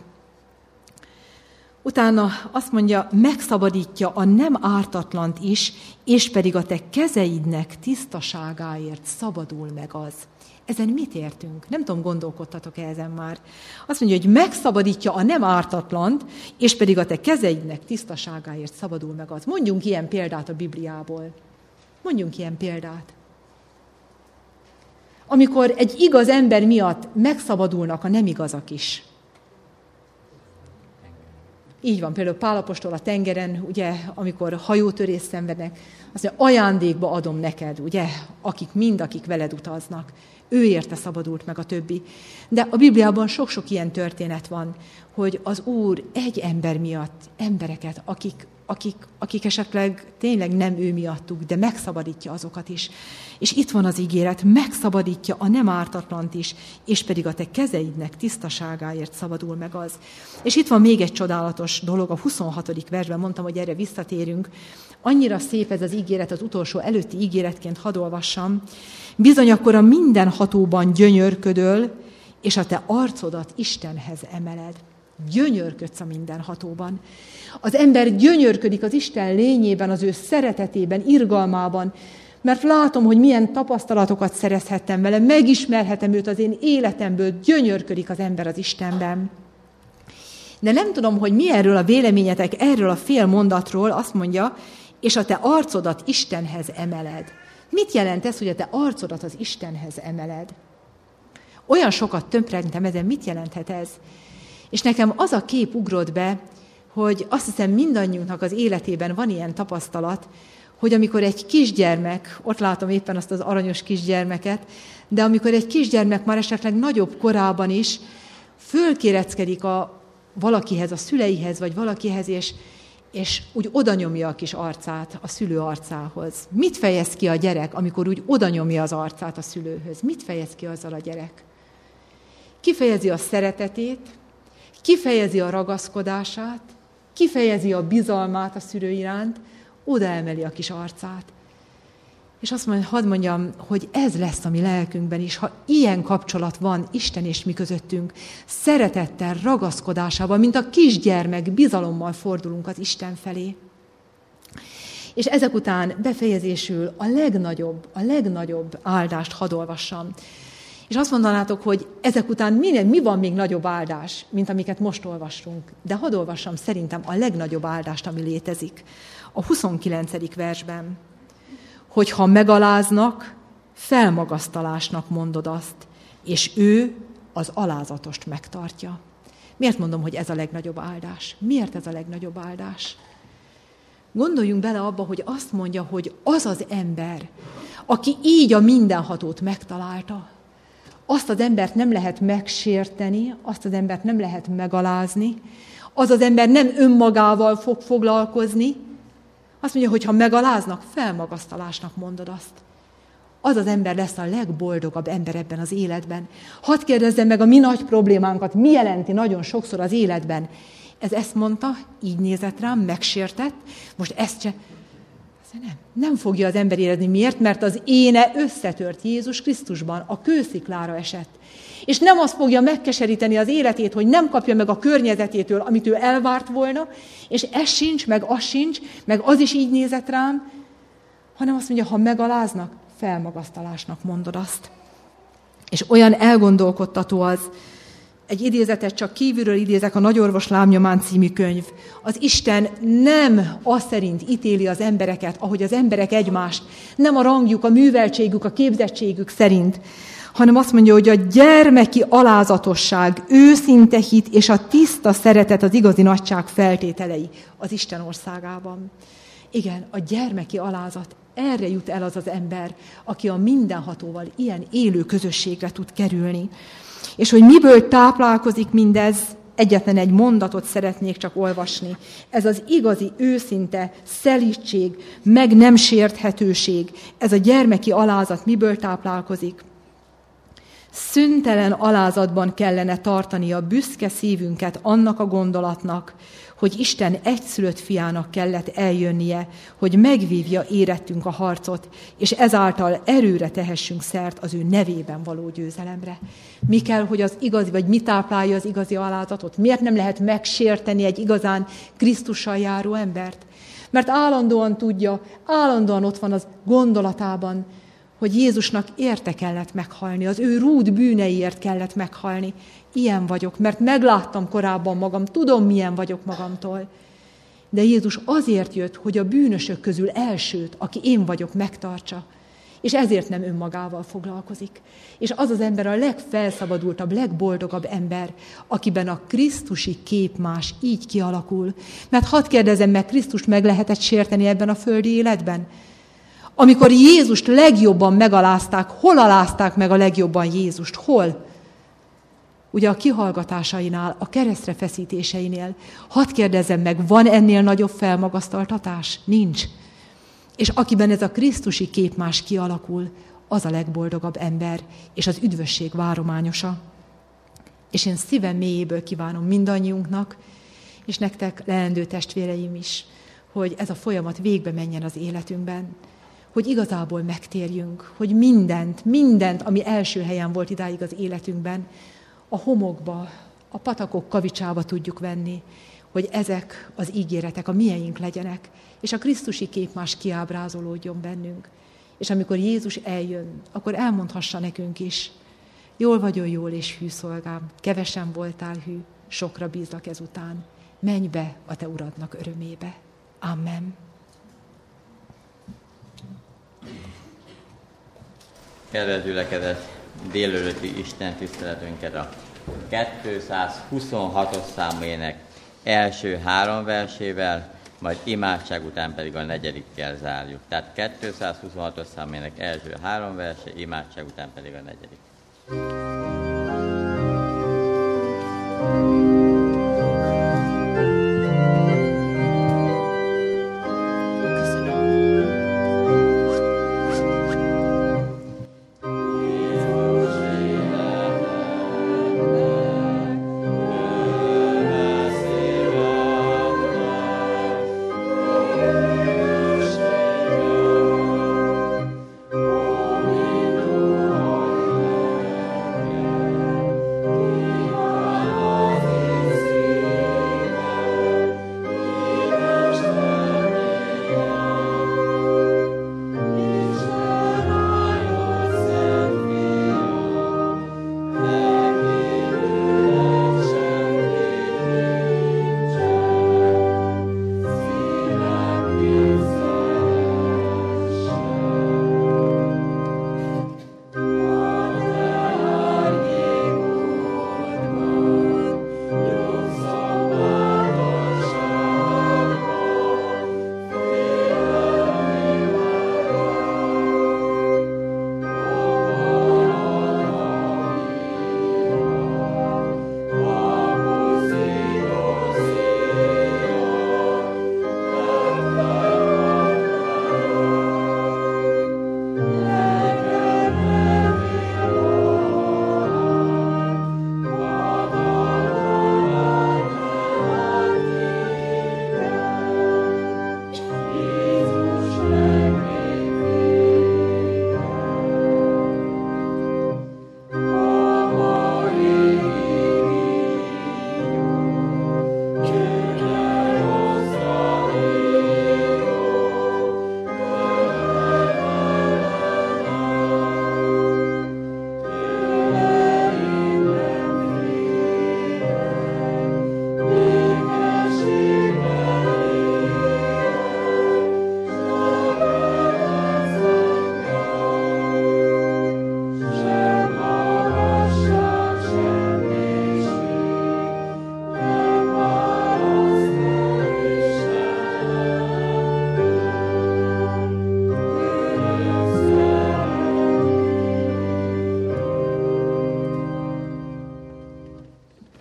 A: Utána azt mondja, megszabadítja a nem ártatlant is, és pedig a te kezeidnek tisztaságáért szabadul meg az. Ezen mit értünk? Nem tudom, gondolkodtatok-e ezen már. Azt mondja, hogy megszabadítja a nem ártatlant, és pedig a te kezeidnek tisztaságáért szabadul meg az. Mondjunk ilyen példát a Bibliából. Mondjunk ilyen példát. Amikor egy igaz ember miatt megszabadulnak a nem igazak is. Így van, például Pál apostol a tengeren, ugye, amikor hajótörést szenvednek, azt mondja, ajándékba adom neked, ugye, akik mind, akik veled utaznak. Ő érte szabadult meg a többi. De a Bibliában sok-sok ilyen történet van, hogy az Úr egy ember miatt embereket, akik, akik, akik esetleg tényleg nem ő miattuk, de megszabadítja azokat is. És itt van az ígéret, megszabadítja a nem ártatlant is, és pedig a te kezeidnek tisztaságáért szabadul meg az. És itt van még egy csodálatos dolog, a huszonhatodik versben mondtam, hogy erre visszatérünk. Annyira szép ez az ígéret, az utolsó előtti ígéretként hadd olvassam. Bizony akkor a mindenhatóban gyönyörködöl, és a te arcodat Istenhez emeled. Gyönyörködsz a mindenhatóban. Az ember gyönyörködik az Isten lényében, az ő szeretetében, irgalmában, mert látom, hogy milyen tapasztalatokat szerezhettem vele, megismerhetem őt az én életemből, gyönyörködik az ember az Istenben. De nem tudom, hogy mi erről a véleményetek, erről a fél mondatról, azt mondja, és a te arcodat Istenhez emeled. Mit jelent ez, hogy a te arcodat az Istenhez emeled? Olyan sokat tömprentem ezen, mit jelenthet ez? És nekem az a kép ugrott be, hogy azt hiszem mindannyiunknak az életében van ilyen tapasztalat, hogy amikor egy kisgyermek, ott látom éppen azt az aranyos kisgyermeket, de amikor egy kisgyermek már esetleg nagyobb korában is fölkéreckedik a valakihez, a szüleihez, vagy valakihez, és, és úgy odanyomja a kis arcát a szülő arcához. Mit fejez ki a gyerek, amikor úgy odanyomja az arcát a szülőhöz? Mit fejez ki azzal a gyerek? Kifejezi a szeretetét, kifejezi a ragaszkodását, kifejezi a bizalmát a szülő iránt, odaemeli a kis arcát. És azt mondja, hadd mondjam, hogy ez lesz a mi lelkünkben is, ha ilyen kapcsolat van Isten és mi közöttünk, szeretettel, ragaszkodásával, mint a kisgyermek, bizalommal fordulunk az Isten felé. És ezek után befejezésül a legnagyobb, a legnagyobb áldást hadd olvassam. És azt mondanátok, hogy ezek után mi, mi van még nagyobb áldás, mint amiket most olvassunk. De hadd olvassam szerintem a legnagyobb áldást, ami létezik. A huszonkilencedik versben. Hogy ha megaláznak, felmagasztalásnak mondod azt, és ő az alázatost megtartja. Miért mondom, hogy ez a legnagyobb áldás? Miért ez a legnagyobb áldás? Gondoljunk bele abba, hogy azt mondja, hogy az az ember, aki így a mindenhatót megtalálta, Azt az embert nem lehet megsérteni, azt az embert nem lehet megalázni, az az ember nem önmagával fog foglalkozni. Azt mondja, hogy ha megaláznak, felmagasztalásnak mondod azt. Az az ember lesz a legboldogabb ember ebben az életben. Hadd kérdezzem meg a mi nagy problémánkat, mi jelenti nagyon sokszor az életben. Ez ezt mondta, így nézett rám, megsértett, most ezt se... Nem, nem fogja az ember érezni. Miért? Mert az éne összetört Jézus Krisztusban, a kősziklára esett. És nem azt fogja megkeseríteni az életét, hogy nem kapja meg a környezetétől, amit ő elvárt volna, és ez sincs, meg az sincs, meg az is így nézett rám, hanem azt mondja, ha megaláznak, felmagasztalásnak mondod azt. És olyan elgondolkodtató az, egy idézetet csak kívülről idézek, a Nagyorvos lábnyomán című könyv. Az Isten nem azt szerint ítéli az embereket, ahogy az emberek egymást, nem a rangjuk, a műveltségük, a képzettségük szerint, hanem azt mondja, hogy a gyermeki alázatosság, őszinte hit és a tiszta szeretet az igazi nagyság feltételei az Isten országában. Igen, a gyermeki alázat, erre jut el az az ember, aki a mindenhatóval ilyen élő közösségre tud kerülni. És hogy miből táplálkozik mindez, egyetlen egy mondatot szeretnék csak olvasni. Ez az igazi, őszinte szelídség, meg nem sérthetőség, ez a gyermeki alázat miből táplálkozik? Szüntelen alázatban kellene tartani a büszke szívünket annak a gondolatnak, hogy Isten egyszülött fiának kellett eljönnie, hogy megvívja érettünk a harcot, és ezáltal erőre tehessünk szert az ő nevében való győzelemre. Mi kell, hogy az igazi, vagy mi táplálja az igazi alázatot? Miért nem lehet megsérteni egy igazán Krisztussal járó embert? Mert állandóan tudja, állandóan ott van az gondolatában, hogy Jézusnak érte kellett meghalni, az ő rúd bűneiért kellett meghalni. Ilyen vagyok, mert megláttam korábban magam, tudom, milyen vagyok magamtól. De Jézus azért jött, hogy a bűnösök közül elsőt, aki én vagyok, megtartsa. És ezért nem önmagával foglalkozik. És az az ember a legfelszabadultabb, legboldogabb ember, akiben a krisztusi képmás így kialakul. Mert hadd kérdezem meg, Krisztust meg lehetett sérteni ebben a földi életben? Amikor Jézust legjobban megalázták, hol alázták meg a legjobban Jézust? Hol? Ugye a kihallgatásainál, a keresztre feszítéseinél. Hadd kérdezzem meg, van ennél nagyobb felmagasztaltatás? Nincs. És akiben ez a krisztusi képmás kialakul, az a legboldogabb ember, és az üdvösség várományosa. És én szívem mélyéből kívánom mindannyiunknak, és nektek, leendő testvéreim is, hogy ez a folyamat végbe menjen az életünkben, hogy igazából megtérjünk, hogy mindent, mindent, ami első helyen volt idáig az életünkben, a homokba, a patakok kavicsába tudjuk venni, hogy ezek az ígéretek a mieink legyenek, és a krisztusi képmás kiábrázolódjon bennünk. És amikor Jézus eljön, akkor elmondhassa nekünk is, jól vagyok, jól és hű szolgám, kevesen voltál hű, sokra bízlak ezután, menj be a te uradnak örömébe. Amen.
B: Kedves gyülekezet, délelőtti Isten tiszteletünket a kétszázhuszonhatos számú ének első három versével, majd imádság után pedig a negyedikkel zárjuk. Tehát kétszázhuszonhatos számú ének első három verse, imádság után pedig a negyedik.
C: Yeah.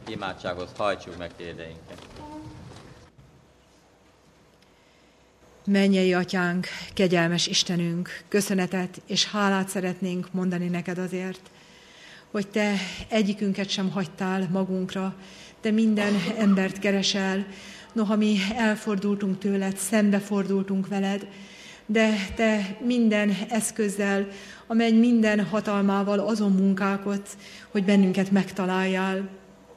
B: imádsághoz hajtsuk meg térdeinket.
A: Mennyei Atyánk, kegyelmes Istenünk, köszönetet és hálát szeretnénk mondani neked azért, hogy te egyikünket sem hagytál magunkra, te minden embert keresel, noha mi elfordultunk tőled, szembefordultunk veled, de te minden eszközzel, amely minden hatalmával azon munkálkodsz, hogy bennünket megtaláljál.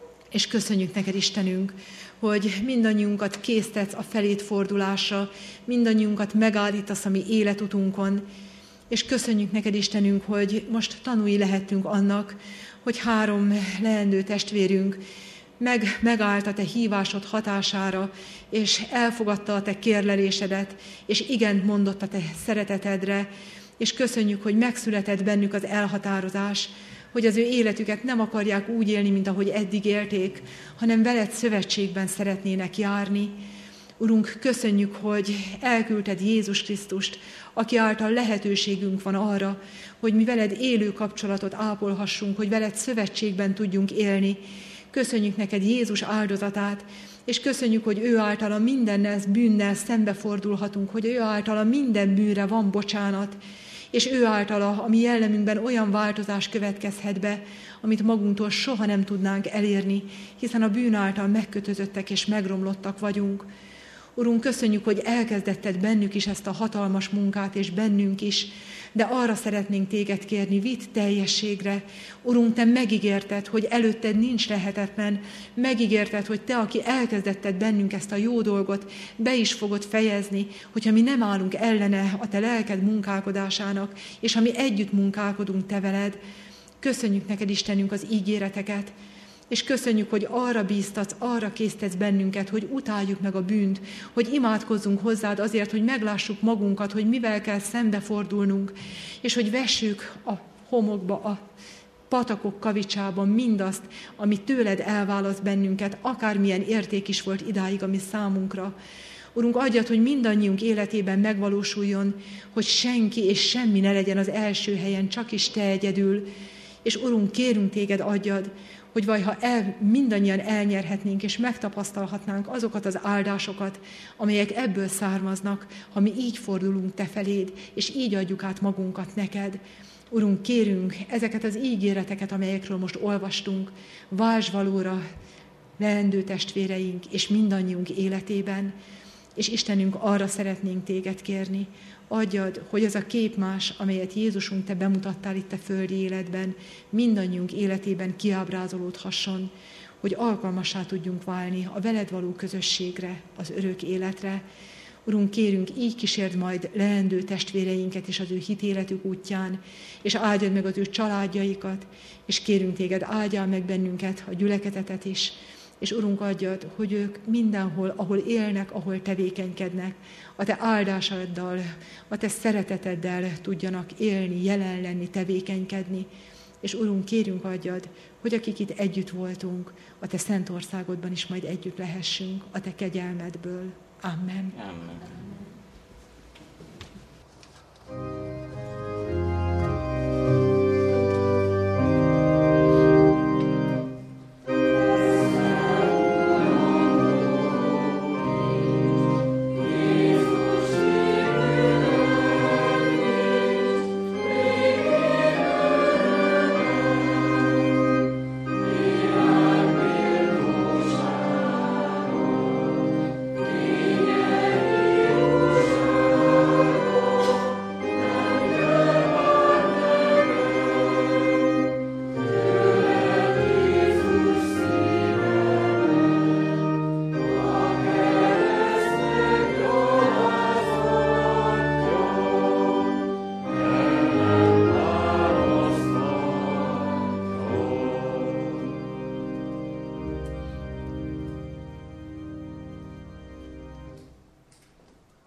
A: És köszönjük neked, Istenünk, hogy mindannyiunkat késztetsz a felét fordulásra, mindannyiunkat megállítasz a mi életutunkon, és köszönjük neked, Istenünk, hogy most tanúi lehettünk annak, hogy három leendő testvérünk meg, megállt a te hívásod hatására, és elfogadta a te kérlelésedet, és igent mondott a te szeretetedre, és köszönjük, hogy megszületett bennük az elhatározás, hogy az ő életüket nem akarják úgy élni, mint ahogy eddig élték, hanem veled szövetségben szeretnének járni. Urunk, köszönjük, hogy elküldted Jézus Krisztust, aki által lehetőségünk van arra, hogy mi veled élő kapcsolatot ápolhassunk, hogy veled szövetségben tudjunk élni. Köszönjük neked Jézus áldozatát, és köszönjük, hogy ő általa mindennel bűnnel szembefordulhatunk, hogy ő általa minden bűnre van bocsánat, és ő általa a mi jellemünkben olyan változás következhet be, amit magunktól soha nem tudnánk elérni, hiszen a bűn által megkötözöttek és megromlottak vagyunk. Urunk, köszönjük, hogy elkezdetted bennük is ezt a hatalmas munkát, és bennünk is, de arra szeretnénk téged kérni, vidd teljességre. Urunk, te megígérted, hogy előtted nincs lehetetlen, megígérted, hogy te, aki elkezdetted bennünk ezt a jó dolgot, be is fogod fejezni, hogyha mi nem állunk ellene a te lelked munkálkodásának, és ha mi együtt munkálkodunk te veled. Köszönjük neked, Istenünk, az ígéreteket, és köszönjük, hogy arra bíztatsz, arra késztetsz bennünket, hogy utáljuk meg a bűnt, hogy imádkozzunk hozzád azért, hogy meglássuk magunkat, hogy mivel kell szembefordulnunk, és hogy vessük a homokba, a patakok kavicsában mindazt, ami tőled elválaszt bennünket, akármilyen érték is volt idáig a mi számunkra. Urunk, adjad, hogy mindannyiunk életében megvalósuljon, hogy senki és semmi ne legyen az első helyen, csak is te egyedül. És Urunk, kérünk téged, adjad, hogy vaj, ha el, mindannyian elnyerhetnénk és megtapasztalhatnánk azokat az áldásokat, amelyek ebből származnak, ha mi így fordulunk te feléd, és így adjuk át magunkat neked. Urunk, kérünk ezeket az ígéreteket, amelyekről most olvastunk, váltsd valóra leendő testvéreink és mindannyiunk életében, és Istenünk, arra szeretnénk téged kérni, adjad, hogy az a képmás, amelyet Jézusunk te bemutattál itt a földi életben, mindannyiunk életében kiábrázolódhasson, hogy alkalmassá tudjunk válni a veled való közösségre, az örök életre. Urunk, kérünk, így kísérd majd leendő testvéreinket is az ő hitéletük útján, és áldjad meg az ő családjaikat, és kérünk téged, áldjál meg bennünket, a gyülekezetet is, és Urunk, adjad, hogy ők mindenhol, ahol élnek, ahol tevékenykednek, a te áldásaddal, a te szereteteddel tudjanak élni, jelen lenni, tevékenykedni. És Urunk, kérünk, adjad, hogy akik itt együtt voltunk, a te szent országodban is majd együtt lehessünk, a te kegyelmedből. Amen.
B: Amen.